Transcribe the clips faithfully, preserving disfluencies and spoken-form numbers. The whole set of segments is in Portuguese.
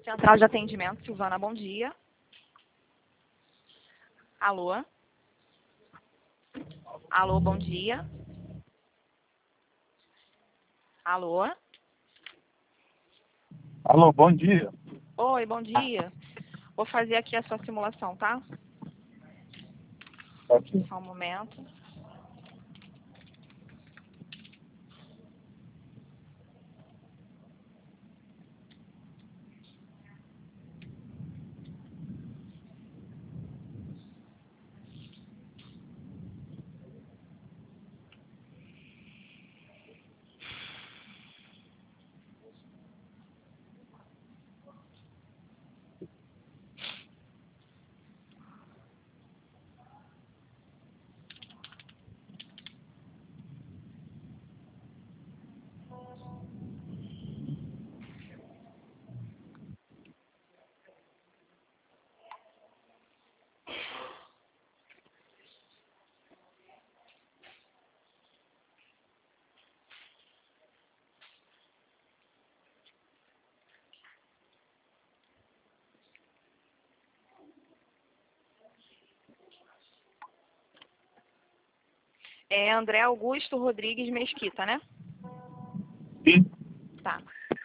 Central de atendimento, Silvana, bom dia. Alô? Alô, bom dia. Alô? Alô, bom dia. Oi, bom dia. Vou fazer aqui a sua simulação, tá? Aqui. Só um momento. É André Augusto Rodrigues Mesquita, né? Sim. Tá.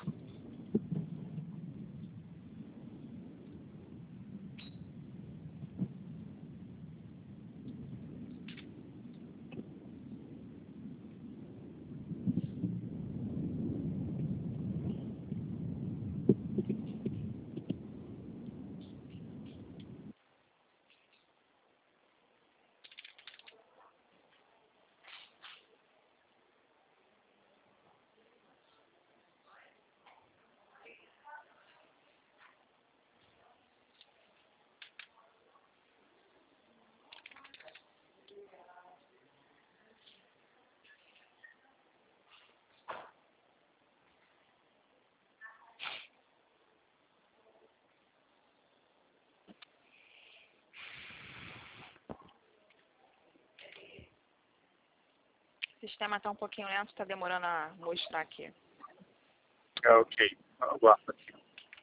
O sistema está um pouquinho lento, está demorando a mostrar aqui. É, ok. Aguarda aqui.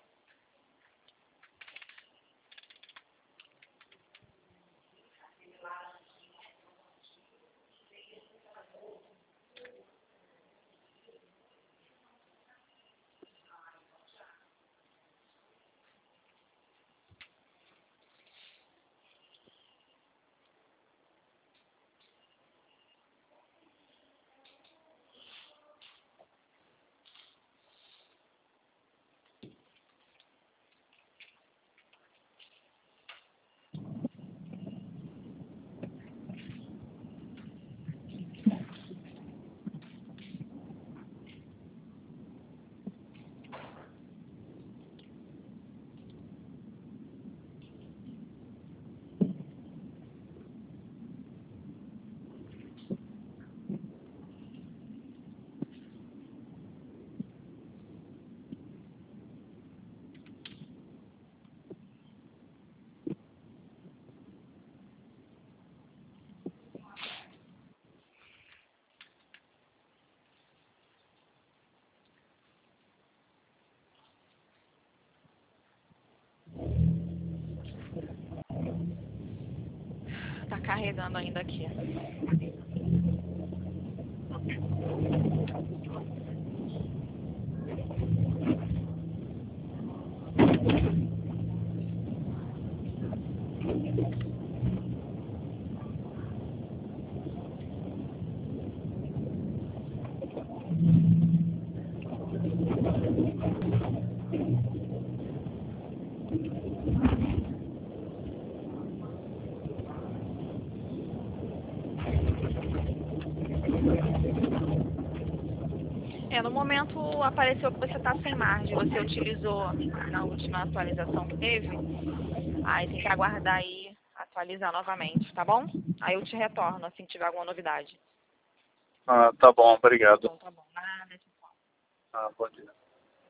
Está carregando ainda aqui. É, no momento apareceu que você está sem margem. Você utilizou na última atualização que teve. Aí tem que aguardar aí atualizar novamente, tá bom? Aí eu te retorno assim que tiver alguma novidade. Ah, tá bom, obrigado. Então tá bom. Nada, tchau. Ah, bom dia.